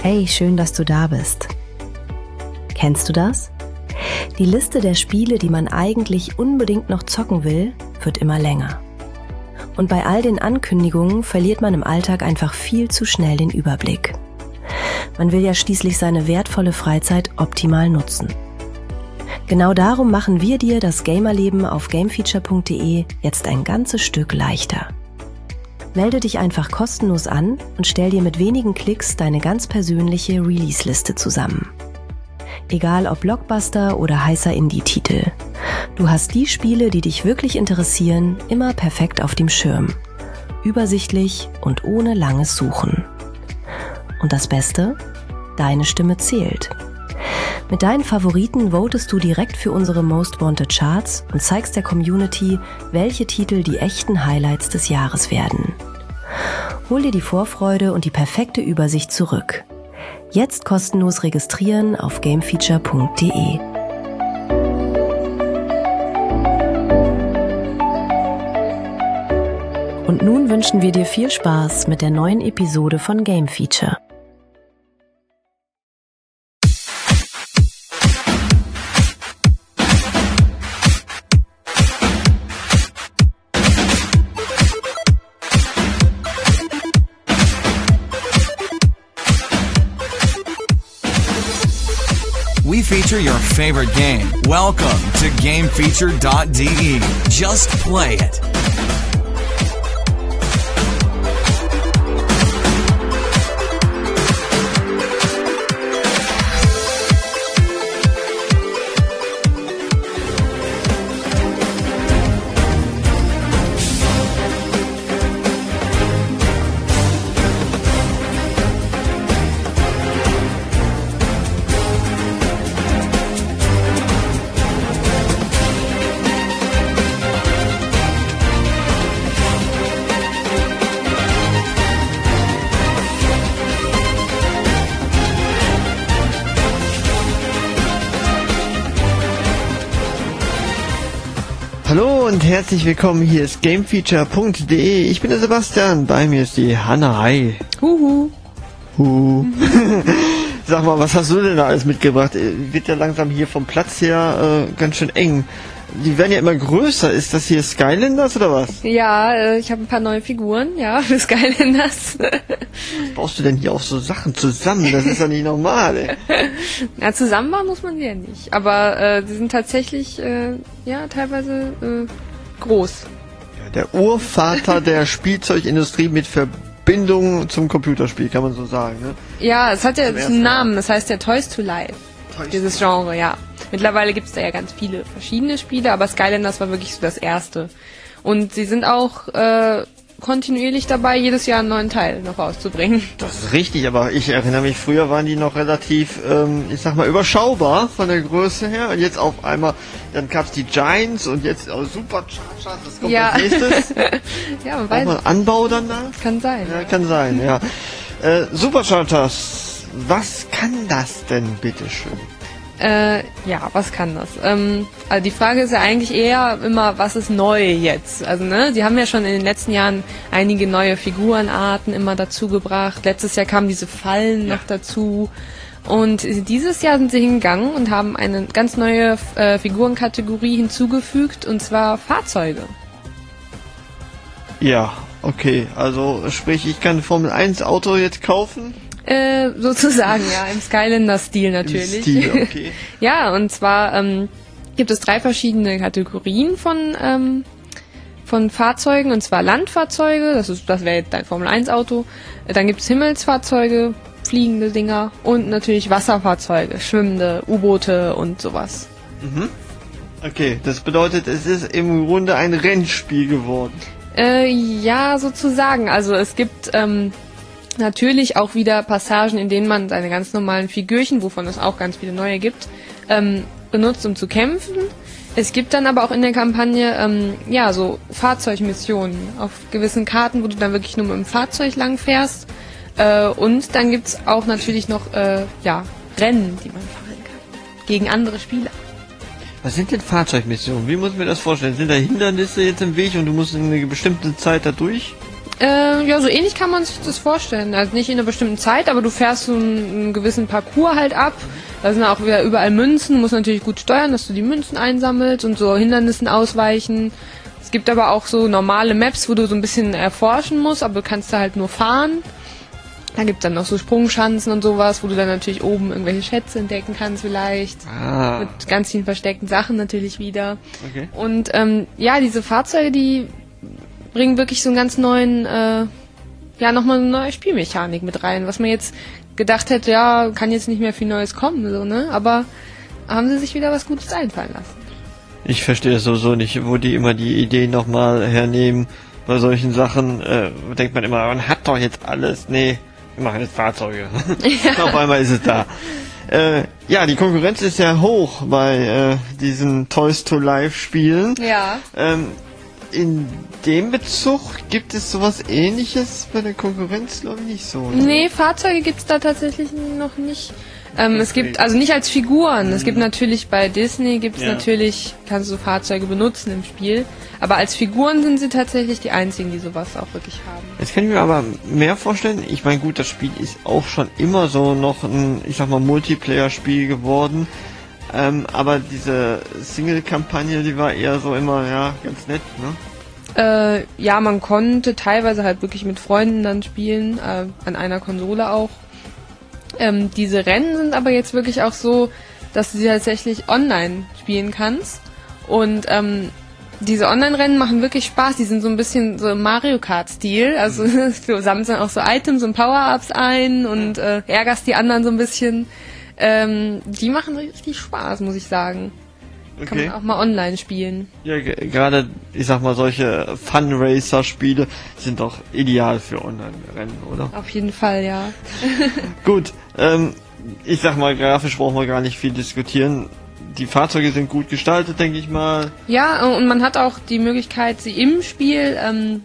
Hey, schön, dass du da bist. Kennst du das? Die Liste der Spiele, die man eigentlich unbedingt noch zocken will, wird immer länger. Und bei all den Ankündigungen verliert man im Alltag einfach viel zu schnell den Überblick. Man will ja schließlich seine wertvolle Freizeit optimal nutzen. Genau darum machen wir dir das Gamerleben auf gamefeature.de jetzt ein ganzes Stück leichter. Melde dich einfach kostenlos an und stell dir mit wenigen Klicks deine ganz persönliche Release-Liste zusammen. Egal ob Blockbuster oder heißer Indie-Titel. Du hast die Spiele, die dich wirklich interessieren, immer perfekt auf dem Schirm. Übersichtlich und ohne langes Suchen. Und das Beste? Deine Stimme zählt. Mit deinen Favoriten votest du direkt für unsere Most Wanted Charts und zeigst der Community, welche Titel die echten Highlights des Jahres werden. Hol dir die Vorfreude und die perfekte Übersicht zurück. Jetzt kostenlos registrieren auf gamefeature.de. Und nun wünschen wir dir viel Spaß mit der neuen Episode von Game Feature. We feature your favorite game. Welcome to GameFeature.de. Just play it. Hallo und herzlich willkommen, hier ist gamefeature.de. Ich bin der Sebastian, bei mir ist die Hanna. Hi. Huhu. Sag mal, was hast du denn da alles mitgebracht? Wird ja langsam hier vom Platz her ganz schön eng. Die werden ja immer größer. Ist das hier Skylanders oder was? Ja, ich habe ein paar neue Figuren, ja, für Skylanders. Was baust du denn hier auch so Sachen zusammen? Das ist ja nicht normal, ey. Ja, zusammen bauen muss man die ja nicht. Aber die sind tatsächlich, ja, teilweise groß. Ja, der Urvater der Spielzeugindustrie mit Verbindung zum Computerspiel, kann man so sagen, ne? Ja, es hat ja einen Namen, das heißt ja Toys to Life. Dieses Genre, ja. Mittlerweile gibt es da ja ganz viele verschiedene Spiele, aber Skylanders war wirklich so das erste. Und sie sind auch kontinuierlich dabei, jedes Jahr einen neuen Teil noch rauszubringen. Das ist richtig, aber ich erinnere mich, früher waren die noch relativ, ich sag mal, überschaubar von der Größe her. Und jetzt auf einmal, dann gab's die Giants und jetzt Superchargers, das kommt als nächstes. Ja, man weiß. Auch mal Anbau dann da? Kann sein. Ja, kann sein, ja. Superchargers, was kann das denn, bitteschön? Ja, was kann das? Also die Frage ist ja eigentlich eher immer, was ist neu jetzt? Also, ne, die haben ja schon in den letzten Jahren einige neue Figurenarten immer dazu gebracht. Letztes Jahr kamen diese Fallen noch dazu. Und dieses Jahr sind sie hingegangen und haben eine ganz neue Figurenkategorie hinzugefügt, und zwar Fahrzeuge. Ja, okay. Also, sprich, ich kann ein Formel-1-Auto jetzt kaufen? Sozusagen, ja, im Skylander-Stil natürlich. Im Stil, okay. Ja, und zwar gibt es 3 verschiedene Kategorien von Fahrzeugen, und zwar Landfahrzeuge, das wäre jetzt dein Formel-1-Auto, dann gibt es Himmelsfahrzeuge, fliegende Dinger, und natürlich Wasserfahrzeuge, schwimmende U-Boote und sowas. Mhm. Okay, das bedeutet, es ist im Grunde ein Rennspiel geworden. Ja, sozusagen. Also es gibt natürlich auch wieder Passagen, in denen man seine ganz normalen Figürchen, wovon es auch ganz viele neue gibt, benutzt, um zu kämpfen. Es gibt dann aber auch in der Kampagne ja so Fahrzeugmissionen auf gewissen Karten, wo du dann wirklich nur mit dem Fahrzeug lang fährst. Und dann gibt's auch natürlich noch ja, Rennen, die man fahren kann. Gegen andere Spieler. Was sind denn Fahrzeugmissionen? Wie muss ich mir das vorstellen? Sind da Hindernisse jetzt im Weg und du musst in eine bestimmte Zeit da durch? Ja, so ähnlich kann man sich das vorstellen. Also nicht in einer bestimmten Zeit, aber du fährst so einen gewissen Parcours halt ab. Da sind auch wieder überall Münzen. Du musst natürlich gut steuern, dass du die Münzen einsammelst und so Hindernissen ausweichen. Es gibt aber auch so normale Maps, wo du so ein bisschen erforschen musst, aber du kannst da halt nur fahren. Da gibt's dann noch so Sprungschanzen und sowas, wo du dann natürlich oben irgendwelche Schätze entdecken kannst vielleicht. Mit ganz vielen versteckten Sachen natürlich wieder. Okay. Und ja, diese Fahrzeuge, die bringen wirklich so einen ganz neuen, nochmal eine neue Spielmechanik mit rein, was man jetzt gedacht hätte, ja, kann jetzt nicht mehr viel Neues kommen, so, ne? Aber haben sie sich wieder was Gutes einfallen lassen. Ich verstehe das sowieso nicht, wo die immer die Ideen nochmal hernehmen. Bei solchen Sachen denkt man immer, man hat doch jetzt alles. Nee, wir machen jetzt Fahrzeuge. Ja. Auf einmal ist es da. Ja, die Konkurrenz ist ja hoch bei diesen Toys to Life Spielen. Ja. In dem Bezug gibt es sowas Ähnliches bei der Konkurrenz, glaube ich, nicht so. Ne? Nee, Fahrzeuge gibt's da tatsächlich noch nicht. Es gibt, also nicht als Figuren. Es gibt natürlich bei Disney, natürlich, kannst du Fahrzeuge benutzen im Spiel. Aber als Figuren sind sie tatsächlich die einzigen, die sowas auch wirklich haben. Jetzt kann ich mir aber mehr vorstellen. Ich meine, gut, das Spiel ist auch schon immer so noch ein, ich sag mal, Multiplayer-Spiel geworden. Aber diese Single-Kampagne, die war eher so immer, ja, ganz nett, ne? Ja, man konnte teilweise halt wirklich mit Freunden dann spielen, an einer Konsole auch. Diese Rennen sind aber jetzt wirklich auch so, dass du sie tatsächlich online spielen kannst. Und diese Online-Rennen machen wirklich Spaß. Die sind so ein bisschen so im Mario Kart-Stil. Also du sammelst dann auch so Items und Power-Ups ein und ärgerst die anderen so ein bisschen. Die machen richtig Spaß, muss ich sagen. Okay. Kann man auch mal online spielen. Ja, gerade, ich sag mal, solche Fun-Racer-Spiele sind doch ideal für Online-Rennen, oder? Auf jeden Fall, ja. Gut, ich sag mal, grafisch brauchen wir gar nicht viel diskutieren. Die Fahrzeuge sind gut gestaltet, denke ich mal. Ja, und man hat auch die Möglichkeit, sie im Spiel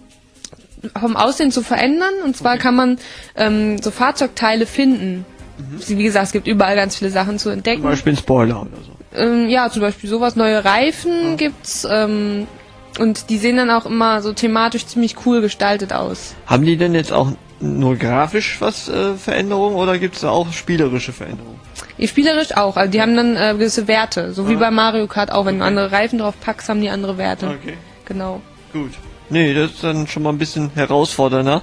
vom Aussehen zu verändern. Und zwar kann man so Fahrzeugteile finden. Wie gesagt, es gibt überall ganz viele Sachen zu entdecken. Zum Beispiel ein Spoiler oder so. Ja, zum Beispiel sowas, neue Reifen gibt's. Und die sehen dann auch immer so thematisch ziemlich cool gestaltet aus. Haben die denn jetzt auch nur grafisch was Veränderungen oder gibt's da auch spielerische Veränderungen? Spielerisch auch, also die haben dann gewisse Werte, so wie bei Mario Kart auch. Wenn du andere Reifen drauf packst, haben die andere Werte. Okay. Genau. Gut. Nee, das ist dann schon mal ein bisschen herausfordernder.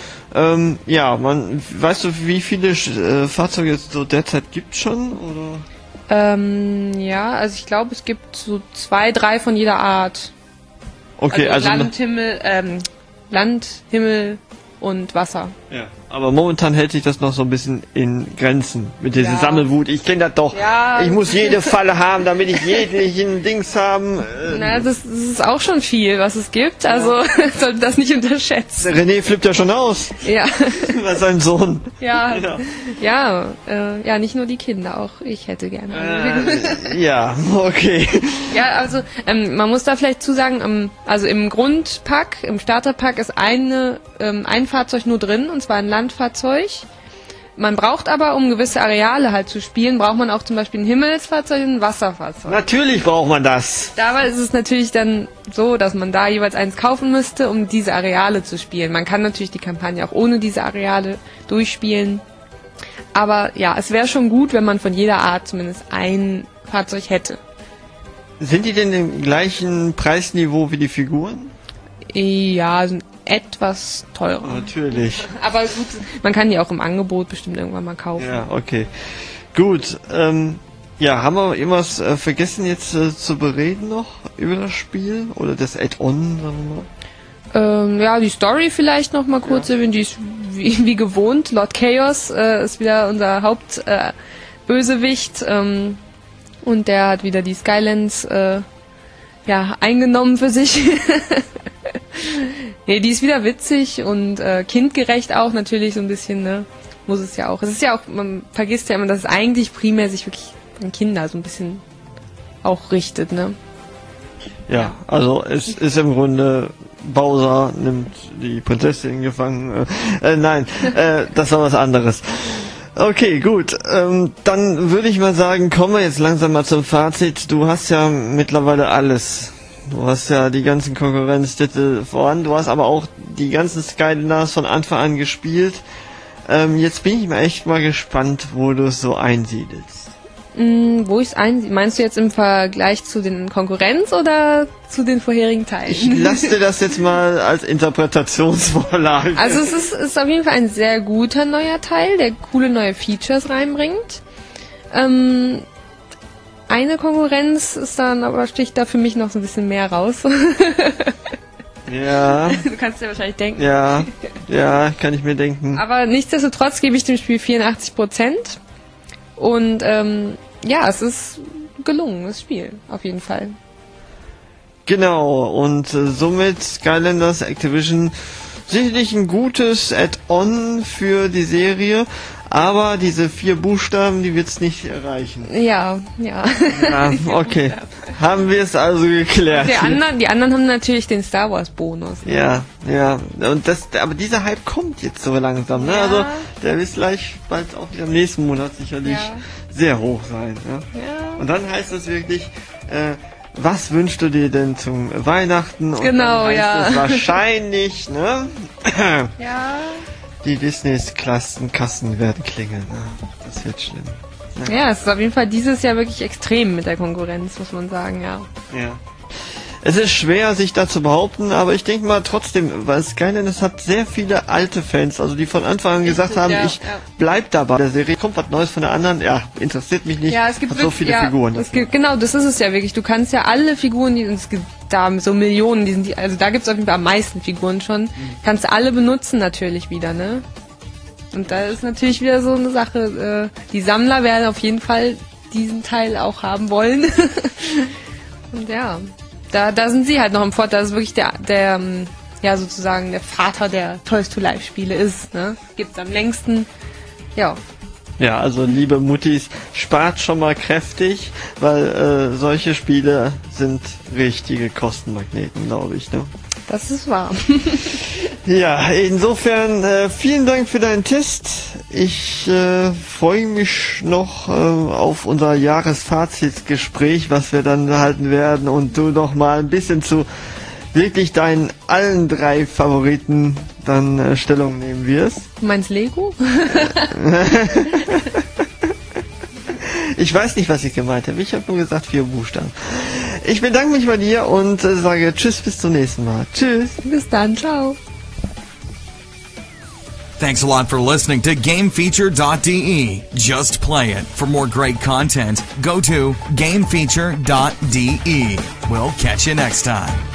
Ja, weißt du, wie viele Fahrzeuge es so derzeit gibt schon, oder? Ja, also ich glaube, es gibt so 2, 3 von jeder Art. Okay, also Land, Himmel und Wasser. Ja, aber momentan hält sich das noch so ein bisschen in Grenzen mit dieser Sammelwut. Ich kenne das doch. Ja. Ich muss jede Falle haben, damit ich jeglichen Dings haben. Na, das ist auch schon viel, was es gibt. Also sollte das nicht unterschätzen. Der René flippt ja schon aus. Ja. Bei seinem Sohn. Ja, nicht nur die Kinder, auch ich hätte gerne. Ja, okay. Ja, also man muss da vielleicht zu sagen, also im Grundpack, im Starterpack ist ein Fahrzeug nur drin, und zwar ein Landfahrzeug. Man braucht aber, um gewisse Areale halt zu spielen, braucht man auch zum Beispiel ein Himmelsfahrzeug und ein Wasserfahrzeug. Natürlich braucht man das. Dabei ist es natürlich dann so, dass man da jeweils eins kaufen müsste, um diese Areale zu spielen. Man kann natürlich die Kampagne auch ohne diese Areale durchspielen. Aber ja, es wäre schon gut, wenn man von jeder Art zumindest ein Fahrzeug hätte. Sind die denn im gleichen Preisniveau wie die Figuren? Ja, sind etwas teurer. Natürlich. Aber gut, man kann die auch im Angebot bestimmt irgendwann mal kaufen. Ja, okay. Gut, haben wir irgendwas vergessen jetzt zu bereden noch über das Spiel? Oder das Add-on, sagen wir mal? Die Story vielleicht noch mal kurz erwähnen. Die ist wie gewohnt. Lord Chaos ist wieder unser Hauptbösewicht. Und der hat wieder die Skylands eingenommen für sich. Nee, die ist wieder witzig und kindgerecht auch natürlich so ein bisschen, ne? Muss es ja auch. Es ist ja auch, man vergisst ja immer, dass es eigentlich primär sich wirklich an Kinder so ein bisschen auch richtet, ne? Ja, also es ist im Grunde, Bowser nimmt die Prinzessin gefangen. Nein, das war was anderes. Okay, gut. Dann würde ich mal sagen, kommen wir jetzt langsam mal zum Fazit. Du hast ja mittlerweile alles Du hast ja die ganzen Konkurrenztitel voran, du hast aber auch die ganzen Skylanders von Anfang an gespielt. Jetzt bin ich mal echt mal gespannt, wo du es so einsiedelst. Wo ich es meinst du jetzt im Vergleich zu den Konkurrenz oder zu den vorherigen Teilen? Ich lasse dir das jetzt mal als Interpretationsvorlage. Also es ist auf jeden Fall ein sehr guter neuer Teil, der coole neue Features reinbringt. Eine Konkurrenz ist dann aber sticht da für mich noch so ein bisschen mehr raus. Ja. Du kannst dir wahrscheinlich denken. Ja, kann ich mir denken. Aber nichtsdestotrotz gebe ich dem Spiel 84%. Und es ist gelungen, das Spiel, auf jeden Fall. Genau, und somit Skylanders Activision sicherlich ein gutes Add-on für die Serie, aber diese 4 Buchstaben, die wird's nicht erreichen. Ja. Ja, okay. Haben wir es also geklärt. Die anderen haben natürlich den Star Wars Bonus. Ne? Ja. Und aber dieser Hype kommt jetzt so langsam, ne? Ja. Also der wird gleich bald auch wieder im nächsten Monat sicherlich sehr hoch sein. Ja? Und dann heißt es wirklich, was wünschst du dir denn zum Weihnachten? Und genau, dann heißt es wahrscheinlich, ne? Ja. Die Disneys Kassen werden klingeln. Ne? Das wird schlimm. Ja, es ist auf jeden Fall dieses Jahr wirklich extrem mit der Konkurrenz, muss man sagen, ja. Es ist schwer, sich da zu behaupten, aber ich denke mal trotzdem, weil Skylanders hat sehr viele alte Fans, also die von Anfang an gesagt haben, ich bleib dabei. Der Serie kommt was Neues von der anderen, interessiert mich nicht. Ja, es gibt hat so viele Figuren. Genau, das ist es ja wirklich. Du kannst ja alle Figuren, es gibt da so Millionen, also da gibt es auf jeden Fall am meisten Figuren schon, kannst du alle benutzen natürlich wieder, ne? Und da ist natürlich wieder so eine Sache, die Sammler werden auf jeden Fall diesen Teil auch haben wollen. Und ja, da sind sie halt noch im Vorteil, dass es wirklich der sozusagen der Vater der Toys-to-Life-Spiele ist, ne? Gibt's am längsten, ja. Ja, also liebe Muttis, spart schon mal kräftig, weil solche Spiele sind richtige Kostenmagneten, glaube ich, ne? Das ist wahr. Ja, insofern vielen Dank für deinen Test. Ich freue mich noch auf unser Jahresfazitgespräch, was wir dann halten werden und du noch mal ein bisschen zu wirklich deinen allen 3 Favoriten dann Stellung nehmen wirst. Du meinst Lego? Ich weiß nicht, was ich gemeint habe. Ich habe nur gesagt 4 Buchstaben. Ich bedanke mich bei dir und sage Tschüss, bis zum nächsten Mal. Tschüss. Bis dann, ciao. Thanks a lot for listening to GameFeature.de. Just play it. For more great content, go to GameFeature.de. We'll catch you next time.